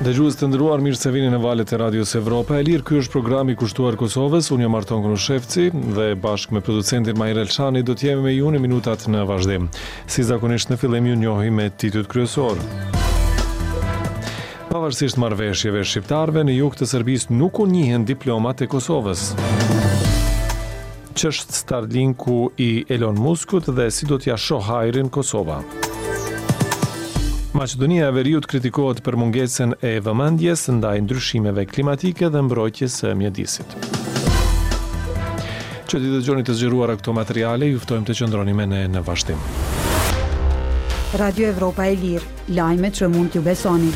Dëgjues të nderuar, mirë se vini në valët e Radios Evropa e Lirë. Ky është programi i kushtuar Kosovës. Unë jam Arton Krushevci dhe bashkë me producentin Mahir Elshani do të jemi me ju në minutat në vazhdim. Si zakonisht në fillim ju njohim me titujt kryesor. Pavarësisht marrëveshjeve shqiptarëve në jug të Serbisë nuk u njihen diplomat e Kosovës. Ç'është Starlinku i Elon Muskut dhe si do t'ja shoh hajrin Kosova. Maqedonia e Veriut kritikohet për mungesën e vëmendjes ndaj ndryshimeve klimatike dhe mbrojtjes së mjedisit. Që të dëgjoni të zgjeruara këto materiale, ju ftojmë të qëndroni me ne në vazhdim. Radio Evropa e Lirë, lajmet që mund t'ju besoni.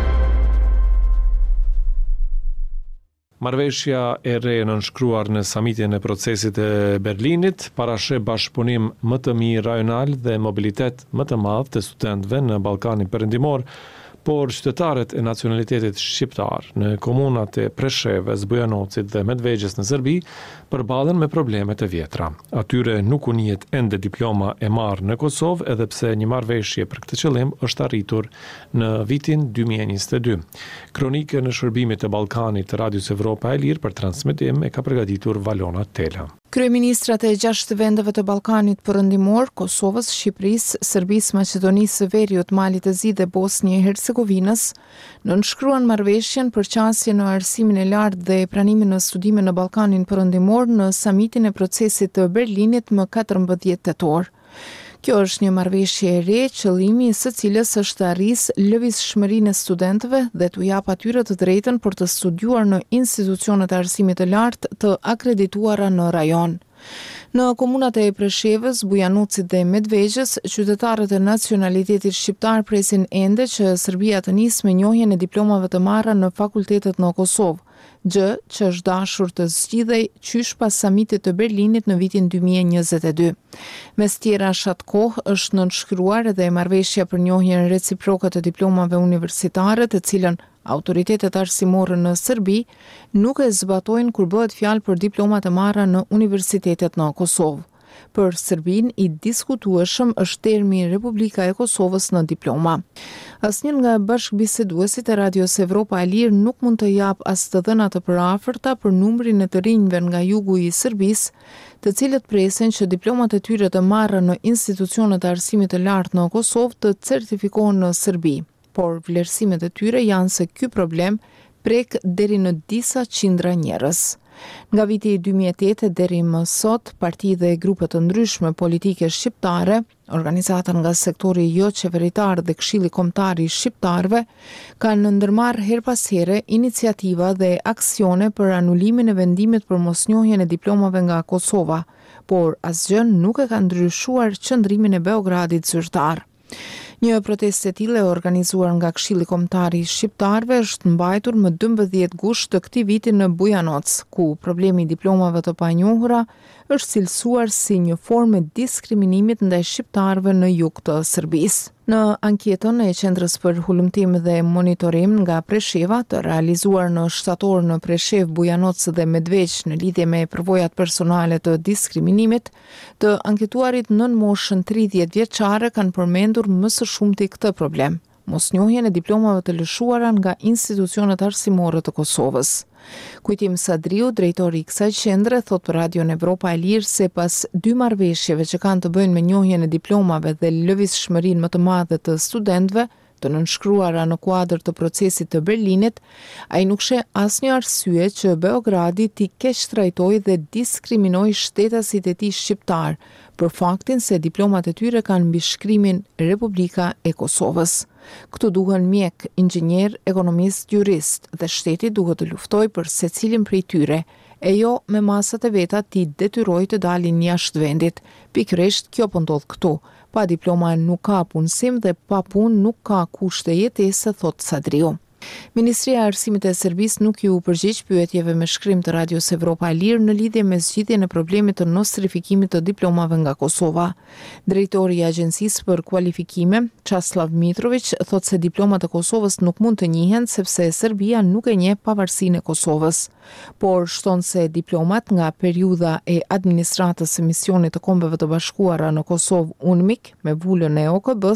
Marrëveshja e re nënshkruar në samitin e procesit e Berlinit parasheh bashkëpunim më të mirë rajonal dhe mobilitet më të madh të studentëve në Ballkanin Perëndimor, por qytetarët e nacionalitetit shqiptar në komunat e Preshevës, Bujanovcit dhe Medvegjës në Serbi përballen me probleme të vjetra. Atyre nuk u njihet ende diploma e marrë në Kosovë, edhe pse një marrëveshje për këtë qëllim është arritur në vitin 2022. Kronikën e shërbimit të Ballkanit të Radios Evropa e Lirë për transmetim e ka përgatitur Valona Tela. Kryeministrat e 6 vendeve të Ballkanit Perëndimor, Kosovës, Shqipërisë, Serbisë, Maqedonisë së Veriut, Malit të Zi dhe Bosnjë e Hercegovinës nënshkruan marrëveshjen për qasje në arsimin e lartë dhe pranimin në studime në Ballkanin Perëndimor në samitin e procesit të Berlinit më 14 tetor. Kjo është një marrëveshje e re, qëllimi i së cilës është të arrisë lëvizshmërinë e studentëve dhe t'u jap atyre të drejtën për të studiuar në institucionet e arsimit të lartë të akredituara në rajon. Në komunat e Preshevës, Bujanovcit dhe Medvegjës, qytetarët e nacionalitetit shqiptar presin ende që Serbia të nisë me njohjen e diplomave të marra në fakultetet në Kosovë, gjë që është dashur të zgjidhej qysh pas samitit të Berlinit në vitin 2022. Mes tjera shat kohë është nënshkruar edhe marrëveshja për njohjen reciproke të diplomave universitare, të cilën autoritetet arsimore në Serbi nuk e zbatojnë kur bëhet fjalë për diplomat e marra në universitetet në Kosovë. Për Serbinë i diskutueshëm është termi Republika e Kosovës në diploma. Asnjë nga bashkëbiseduesit e Radios Evropa e Lirë nuk mund të jap as të dhëna të përafërta për numrin e të rinjve nga jugu i Serbisë, të cilët presin që diplomat e tyre të marra në institucionet e arsimit të lartë në Kosovë të certifikohen në Serbi, por vlerësimet e tyre janë se ky problem prek deri në disa qindra njerëz. Nga viti 2008 deri më sot, parti dhe grupe të ndryshme politike shqiptare, organizata nga sektori jo qeveritar dhe Këshilli Kombëtar i Shqiptarëve, kanë ndërmarrë her pas here iniciativa dhe aksione për anulimin e vendimit për mosnjohjen e diplomave nga Kosova, por asgjë nuk e ka ndryshuar qëndrimin e Beogradit zyrtar. Një protestë e tillë e organizuar nga Këshilli Kombëtar i Shqiptarëve është mbajtur më 12 gusht të këtij viti në Bujanoc, ku problemi i diplomave të panjohura është cilësuar si një formë diskriminimit ndaj shqiptarëve në jug të Serbisë. Në anketën e Qendrës për Hulumtim dhe Monitorim nga Presheva, të realizuar në shtator në Preshevë, Bujanoc dhe Medvegjë në lidhje me përvojat personale të diskriminimit, të anketuarit nën moshën 30 vjeçare kanë përmendur më së shumti këtë problem: mosnjohjen e diplomave të lëshuara nga institucionet arsimore të Kosovës. Kujtim Sadriu, drejtori i kësaj qendre, thot për Radion Evropa e Lirë se pas 2 marrëveshjeve që kanë të bëjnë me njohjen e diplomave dhe lëvizshmërinë më të madhe të studentëve, të nënshkruara në kuadër të procesit të Berlinit, ai nuk sheh asnjë arsye që Beogradi t'i keq trajtojë dhe diskriminojë shtetasit e tij shqiptar për faktin se diplomat e tyre kanë mbishkrimin Republika e Kosovës. Këtu duhen mjek, inxhinier, ekonomist, jurist dhe shteti duhet të luftojë për secilin prej tyre, e jo me masat e veta t'i detyrojë të dalin jashtë vendit. Pikërisht kjo po ndodh këtu. Pa diploma nuk ka punësim dhe pa punë nuk ka kushte jetese, thot Sadriu. Ministria e Arsimit e Serbisë nuk ju përgjigj pyetjeve me shkrim të Radios Evropa e Lirë në lidhje me zgjidhjen e problemit të nostrifikimit të diplomave nga Kosova. Drejtori i Agjencisë për Kualifikime, Časlav Mitrović, thotë se diplomat e Kosovës nuk mund të njihen sepse Serbia nuk e njeh pavarësinë e Kosovës, por shton se diplomat nga periudha e administratës së misionit të Kombeve të Bashkuara në Kosovë UNMIK me vulën e OKB-s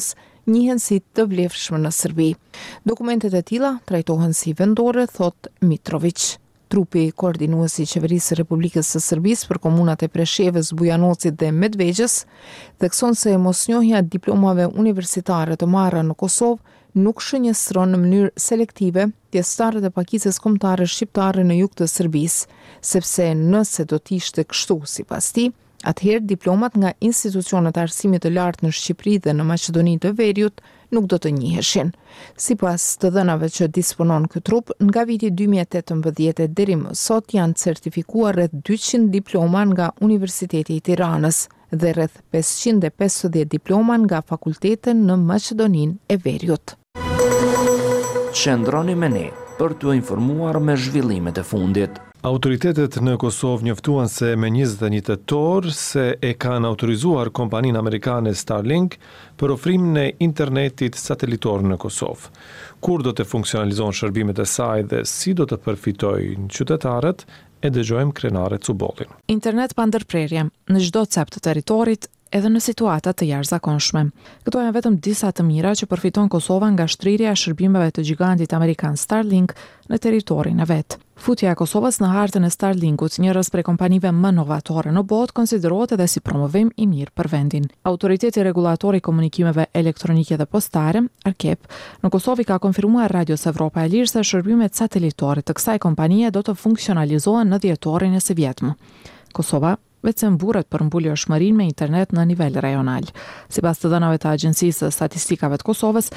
njihen si të vlefshme në Serbi. Dokumentet e tilla trajtohen si vendore, thot Mitrović. Trupi koordinuesi i Qeverisë së Republikës së Serbisë për komunat e Preshevës, Bujanocit dhe Medvegjës thekson se mosnjohja e diplomave universitare të marra në Kosovë nuk shënjestron në mënyrë selektive pjesëtarët e pakicës kombëtare shqiptare në jug të Serbisë, sepse nëse do të ishte kështu sipas tij, atëherë diplomat nga institucionet e arsimit të lartë në Shqipëri dhe në Maqedoni të Veriut nuk do të njiheshin. Sipas të dhënave që disponon ky trup, nga viti 2018 deri më sot janë certifikuar rreth 200 diploma nga Universiteti i Tiranës dhe rreth 550 diploma nga fakultete në Maqedoninë e Veriut. Qëndroni me ne për t'u informuar me zhvillimet e fundit. Autoritetet në Kosovë njoftuan se me 21 tetor se e kanë autorizuar kompaninë amerikane Starlink për ofrimin e internetit satelitor në Kosovë. Kur do të funksionalizojnë shërbimet e saj dhe si do të përfitojnë qytetarët, e dëgjojmë krenare Cubollin. Internet pa ndërprerje në çdo cep të territorit, edhe në situata të jashtëzakonshme. Këto janë vetëm disa të mira që përfiton Kosova nga shtrirja e shërbimeve të gigantit amerikan Starlink në territorin e vet. Futja e Kosovës në hartën e Starlinkut, njërës prej kompanive më novatore në botë, konsiderohet edhe si promovim i mirë për vendin. Autoriteti Regulatori i Komunikimeve Elektronike dhe Postare, ARKEP, në Kosovë ka konfirmuar Radios Evropa e Lirë se shërbimet satelitore të kësaj kompanie do të funksionalizohen në dhjetorin e së vjetëm. Kosova vetë mburret për mbulojshmërinë me internet në nivel rajonal. Sipas të dhënave të Agjencisë së Statistikave të Kosovës,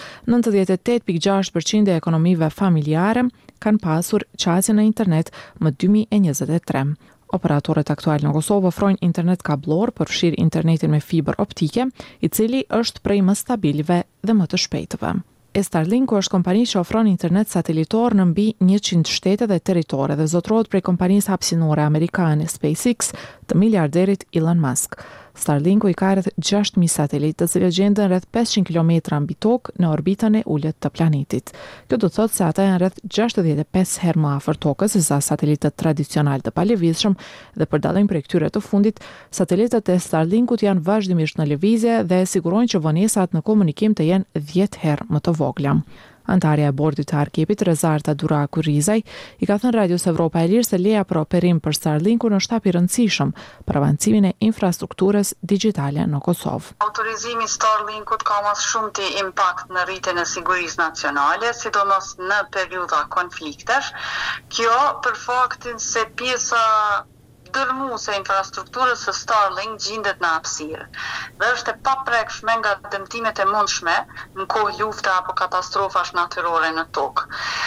98.6% e ekonomive familjare kanë pasur qasje në internet më 2023. Operatorët aktual në Kosovë ofrojnë internet kablor, përfshirë internetin me fibër optike, i cili është prej më stabilive dhe më të shpejtëve. Starlink është kompani që ofron internet satelitor në mbi 100 shtete dhe territore dhe zotrohet prej kompanisë hapësinore amerikane SpaceX të miliarderit Elon Musk. Starlinku i ka rreth 6.000 satelitë, të cilët gjenden rreth 500 km mbi tokë në orbitën e ulët të planetit. Kjo do të thotë se ata janë rreth 65 herë më afër tokës se sa satelitët tradicional të palëvizshëm dhe për dallim prej këtyre të fundit, satelitët e Starlinkut janë vazhdimisht në lëvizje dhe sigurojnë që vonesat në komunikim të jenë 10 herë më të vogla. Antarja e bordit të ARKEP-it, Rezarta Duraku Rizaj, i ka thënë Radios Evropa e Lirë se leja për operim për Starlinkun është hap i rëndësishëm për avancimin e infrastrukturës digjitale në Kosovë. Autorizimi Starlinkut ka mas shumë të impakt në rritjen e sigurisë nacionale, sidomos në periudha konfliktesh. Kjo për faktin se pjesa dërmuese e infrastrukturës së Starlink gjendet në hapësirë dhe është e paprekshme nga dëmtimet e mundshme në kohë lufte apo katastrofash natyrore në tokë.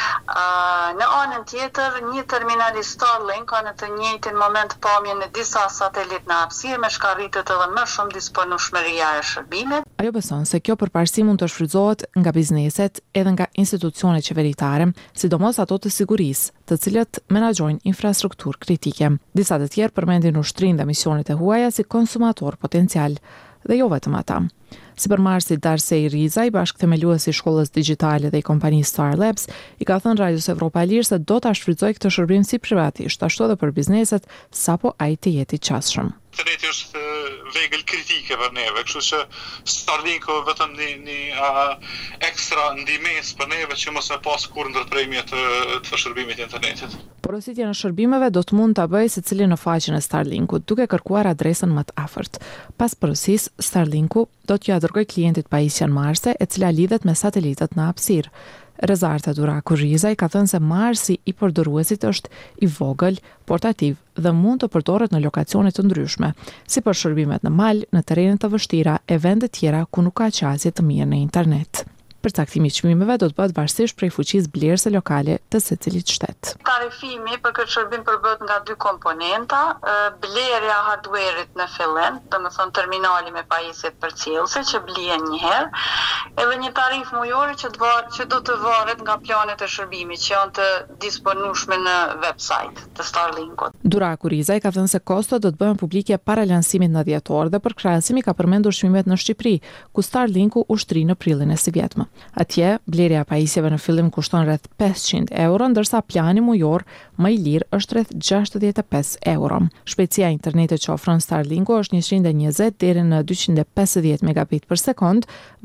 Në anën tjetër, një terminal i Starlink ka në të njëjtin moment pamje në disa satelitë në hapësirë me shkarritet edhe më shumë disponueshmëria e shërbimit. Ajo beson se kjo përparësi mund të shfrytëzohet nga bizneset edhe nga institucionet qeveritare, sidomos ato të sigurisë, të cilët menaxhojnë infrastrukturë kritike. Disa të tjerë përmendin ushtrinë dhe misionet e huaja si konsumator potencial, dhe jo vetëm ata. Sipërmarrësi Darsej Rizaj, bashkëthemeluesi i shkollës digjitale dhe i kompanisë Star Labs, i ka thënë Radios Evropa e Lirë se do ta shfrytëzojë këtë shërbim si privatisht, ashtu edhe për bizneset, sapo ai të jetë i qasshëm. Interneti është vegël kritike për neve, kështu që Starlinku vetëm një ekstra ndihmës për neve që mos e pas kur ndërprerje të shërbimit të internetit. Porositja në shërbimeve do të mund ta bëjë secili në faqen e Starlinkut, duke kërkuar adresën më të afërt. Pas porosisë, Starlinku do t'ja dërgojë klientit pajisjen Marse, e cila lidhet me satelitët në hapësirë. Rezarta Duraku Rizaj ka thënë se marsi i përdoruesit është i vogël, portativ dhe mund të përdoret në lokacione të ndryshme, si për shërbimet në mal, në terrene të vështira e vende tjera ku nuk ka qasje të mirë në internet. Përcaktimi i çmimeve do të bëhet varësisht prej fuqisë blerëse lokale të secilit shtet. Tarifimi për këtë shërbim përbëhet nga dy komponenta, blerja e hardware-it në fillim, domethënë terminali me pajisje përcjellëse që blihen një herë, edhe një tarifë mujore që do të varet nga planet e shërbimit që janë të disponueshme në website të Starlinkut. Duraku Rizaj ka thënë se kostot do të bëhen publike para lansimit në dhjetor dhe për krahasimi ka përmendur çmimet në Shqipëri, ku Starlinku ushtri në prillin e së vjetme. Atje, blerja e pajisjeve në fillim kushton rreth 500 euro, ndërsa plani mujor më i lirë është rreth 65 euro. Shpejtësia e internetit që ofron Starlinku është 120 deri në 250 megabit për sekond, varësisht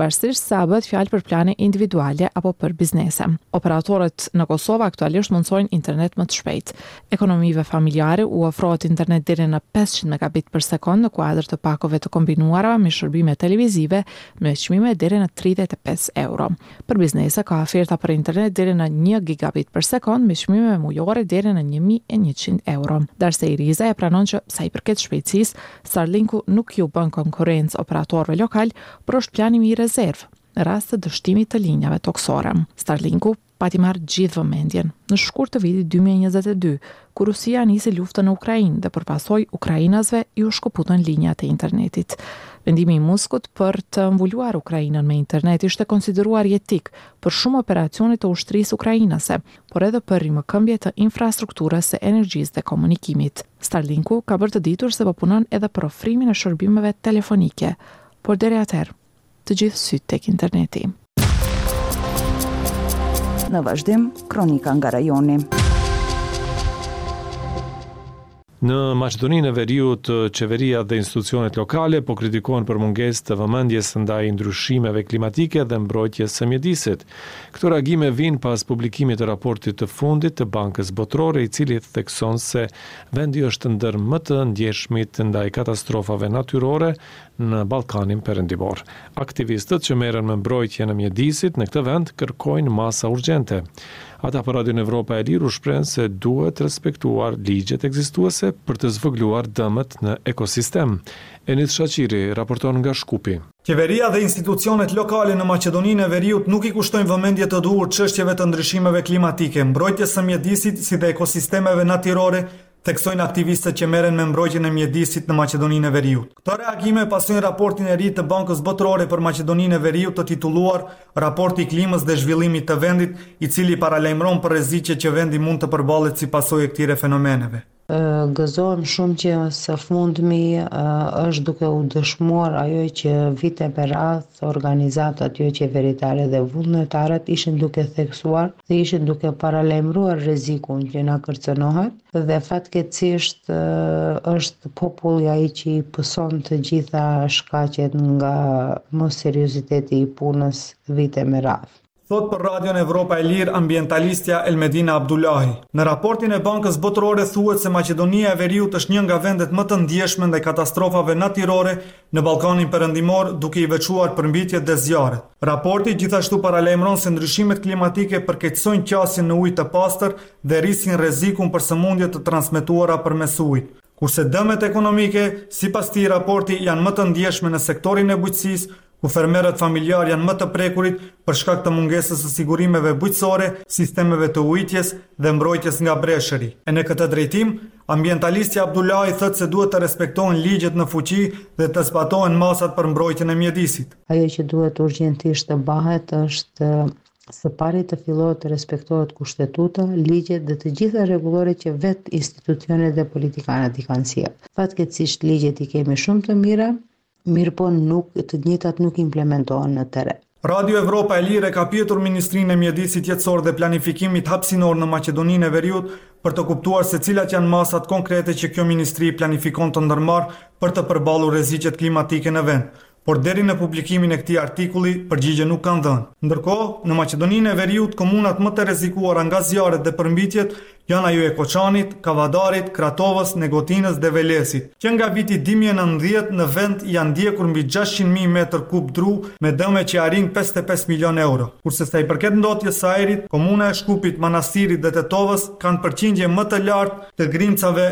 sa bëhet fjalë për plane individuale apo për biznese. Operatorët në Kosovë aktualisht mundsojnë internet më të shpejt. Ekonomive familjare u ofrohet internet deri në 500 megabit për sekond në kuadër të pakove të kombinuara me shërbime televizive me çmime deri në 35 euro. Për biznese ka oferta për internet deri në 1 gigabit për sekond me çmime mujore deri në 1100 euro. Darse Iriza e pranon që sa i përket shpejtësisë, Starlinku nuk ju bën konkurrencë operatorëve lokal, por është plani i rezervë në rast të dështimit të linjave toksore. Starlinku pati marrë gjithë vëmendjen në shkurt të vitit 2022, kur Rusia nisi luftën në Ukrainë dhe përpasoj ukrainasve ju shkëputën linjat e internetit. Vendimi i Moskut për të mbuluar Ukrainën me internet ishte konsideruar jetik për shumë operacione të ushtrisë ukrainase, por edhe për rimëkëmbje të infrastrukturës së energjisë dhe komunikimit. Starlinku ka bërë të ditur se po punon edhe për ofrimin e shërbimeve telefonike, por deri atëherë të gjithë syt tek interneti. Në vazhdim, kronika nga rajoni. Në Maqedoninë e Veriut, qeveria dhe institucionet lokale po kritikojnë për mungesë të vëmendjes ndaj ndryshimeve klimatike dhe mbrojtjes së mjedisit. Këto reagime vijnë pas publikimit të raportit të fundit të Bankës Botërore, i cili thekson se vendi është ndër më të ndjeshmit ndaj katastrofave natyrore në Ballkanin Perëndimor. Aktivistët që merren me mbrojtjen e mjedisit në këtë vend kërkojnë masa urgjente. Ata për Radion Evropa e Lirë u shprehen se duhet respektuar ligjet ekzistuese për të zvogëluar dëmet në ekosistem. Enis Shaqiri raporton nga Shkupi. Qeveria dhe institucionet lokale në Maqedoninë e Veriut nuk i kushtojnë vëmendje të duhur çështjeve të ndryshimeve klimatike, mbrojtjes së mjedisit si dhe ekosistemeve natyrore, theksojnë aktivistët që merren me mbrojtjen e mjedisit në Maqedoninë e Veriut. Këto reagime pasojnë raportin e ri të Bankës Botërore për Maqedoninë e Veriut të titulluar Raporti i klimës dhe zhvillimit të vendit, i cili paralajmëron për rreziqet që vendi mund të përballet si pasojë e këtyre fenomeneve. Gëzohem shumë që së fundmi është duke u dëshmuar ajo që vite për radhë organizatat jo qeveritare dhe vullnetarët ishin duke theksuar dhe ishin duke paralajmëruar rrezikun që na kërcënohet dhe fatkeqësisht është populli ai që i pëson të gjitha shkaqet nga mos serioziteti i punës vite me radhë. Thot për Radion Evropa e Lirë ambientalistja Elmedina Abdullahi. Në raportin e Bankës Botërore thuhet se Maqedonia e Veriut është një nga vendet më të ndjeshme ndaj katastrofave natyrore në Ballkanin Perëndimor, duke i veçuar përmbajtjet dhe zjarret. Raporti gjithashtu paralajmëron se ndryshimet klimatike përkeqësojnë qasjen në ujë të pastër dhe rrisin rrezikun për sëmundje të transmetuara përmes ujit. Kurse dëmet ekonomike, sipas këtij raporti, janë më të ndjeshme në sektorin e bujqësisë, ku fermerët familjar janë më të prekurit për shkak të mungesës së sigurimeve bujqësore, sistemeve të ujitjes dhe mbrojtjes nga breshëri. E në këtë drejtim, ambientalisti Abdullahi thotë se duhet të respektohen ligjet në fuqi dhe të zbatohen masat për mbrojtjen e mjedisit. Ajo që duhet urgjentisht të bëhet është së pari të fillohet të respektohet kushtetuta, ligjet dhe të gjitha rregulloret që vetë institucionet dhe politikanët i kanë sjellë. Fatkeqësisht ligjet i kemi shumë të mira, mirë po të njëjtat nuk implementohen në terren. Radio Evropa e Lirë ka pyetur Ministrinë e Mjedisit Jetësor dhe Planifikimit Hapësinor në Maqedoninë e Veriut për të kuptuar se cilat janë masat konkrete që kjo ministri planifikon të ndërmarrë për të përballur rreziqet klimatike në vend. Por deri në publikimin e këtij artikulli, përgjigje nuk kanë dhënë. Ndërkohë, në Maqedoninë e Veriut, komunat më të rrezikuara nga zjarret dhe përmbajtjet janë ajo e Koçanit, Kavadarit, Kratovës, Negotinës dhe Velesit, që nga viti 2019 në vend janë ndjekur mbi 600.000 metër kub dru me dëme që arrin 55 milion euro. Kurse sa i përket ndotjes së ajrit, komuna e Shkupit, Manastirit dhe Tetovës kanë përqindje më të lartë të grimcave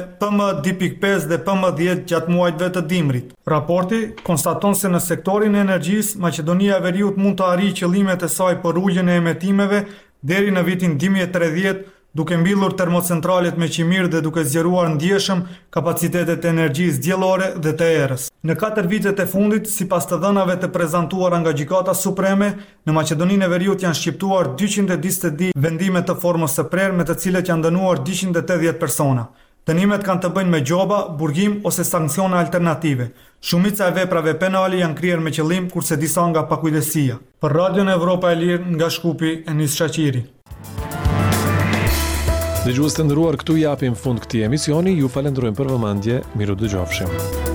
PM2.5 dhe PM10 gjatë muajve të dimrit. Raporti konstaton se në sektorin e energjisë, Maqedonia e Veriut mund të arrijë qëllimet e saj për uljen e emetimeve deri në vitin 2030, duke mbyllur termocentralet me qimirë dhe duke zgjeruar ndjeshëm kapacitetet e energjisë diellore dhe të erës. Në 4 vitet e fundit, sipas të dhënave të prezantuara nga Gjykata Supreme, në Maqedoninë e Veriut janë shqiptuar 242 vendime të formës së prerë, me të cilët janë dënuar 280 persona. Dënimet kanë të bëjnë me gjoba, burgim ose sanksione alternative. Shumica e veprave penale janë kryer me qëllim, kurse disa nga pakujdesia. Për Radion Evropa e Lirë nga Shkupi, Enis Shaqiri. Dëgjues të nderuar, këtu japim fund këtij emisioni. Ju falenderojmë për vëmendje. Miru dëgjofshim.